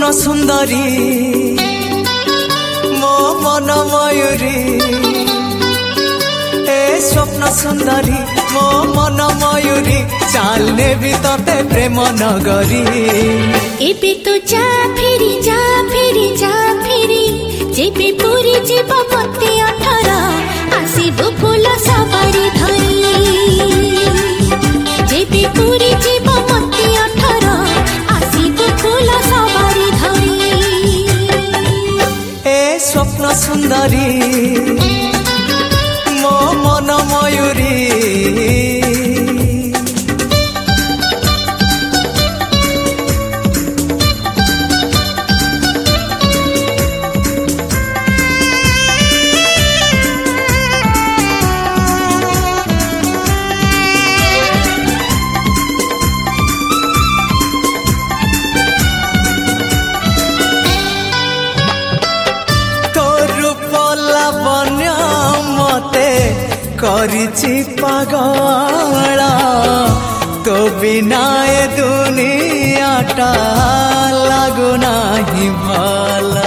सुंदरी मो मन मयूरी ए स्वप्न सुंदरी मो मन मयूरी चालने भी तते प्रेम नगरी एबे तो जा फेरी जेबे पूरी जीव मते 18 आसीबो फूल सवारी धरी जेबे पूरी जीव मते 18 आसीबो फूल सवारी धरी ए स्वप्न सुंदरी मो मन मयूरी करिछि पागल तो बिना ए दुनियाटा लागो नाही भला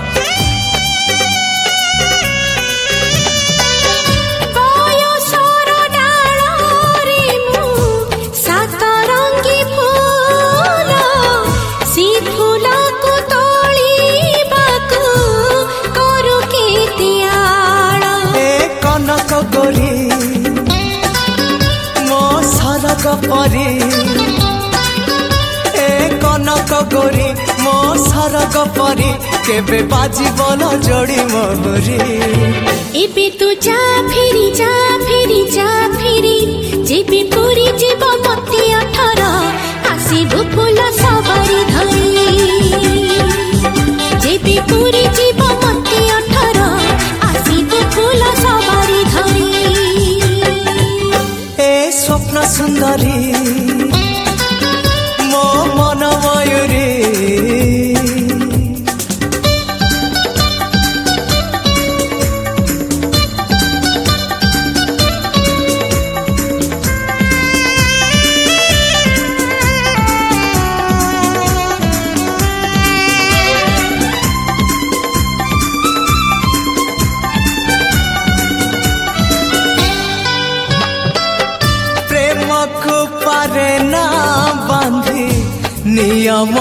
परी ए कनक गोरी मो सरग परी केबे बाजी बोल जोड़ी मोहरी एबे तू जा फेरी जेबे पूरी जीव मते 18 आसीबो फूल सवारी धरी जेबे पूरी जीव मते 18 आसीबो फूल सवारी धरी ए स्वप्न सुंदरी मो मन मयूरी पारे ना बांधी नियम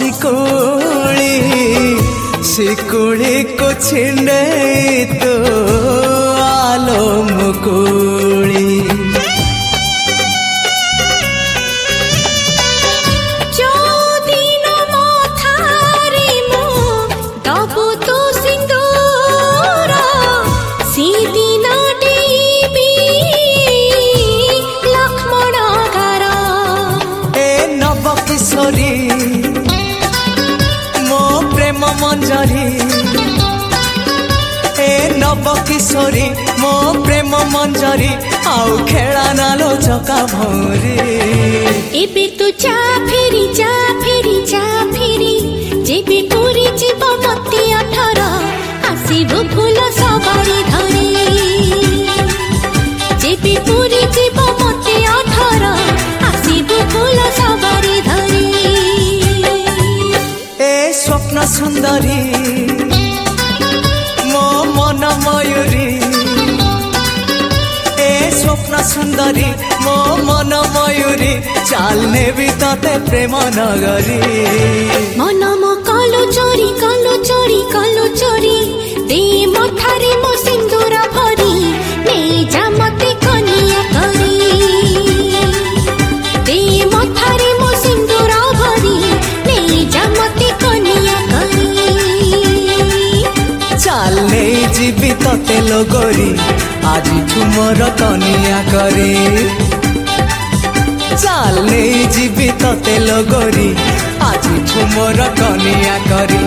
सिकुड़ी को छिंडे तो आलो मुकुड़ी मो प्रेम मंजरी ए नव किशोरी मो प्रेम मंजरी आउ खेला नालो चका भौरी एबे तू जा फेरी जेबे पूरी जीव मते 18 आसीबो फूल सवारी धरी जेबे पूरी जीव मते 18 आसीबो फूल सवारी धरी स्वप्न सुंदरी मो मन मयूरी ए स्वप्न सुंदरी मो मन मयूरी चालने भी तते प्रेम नगरी मन मो कालो चोरी दे मथारे मो सिंदूर भरी ने जा मते कनिया करी दे मथारे मो सिंदूर भरी ने जा मते कनिया चालने जीवी तते लगोरी आज मोर कनिया करे चालने जीवी तते लगोरी आज मोर कनिया करे।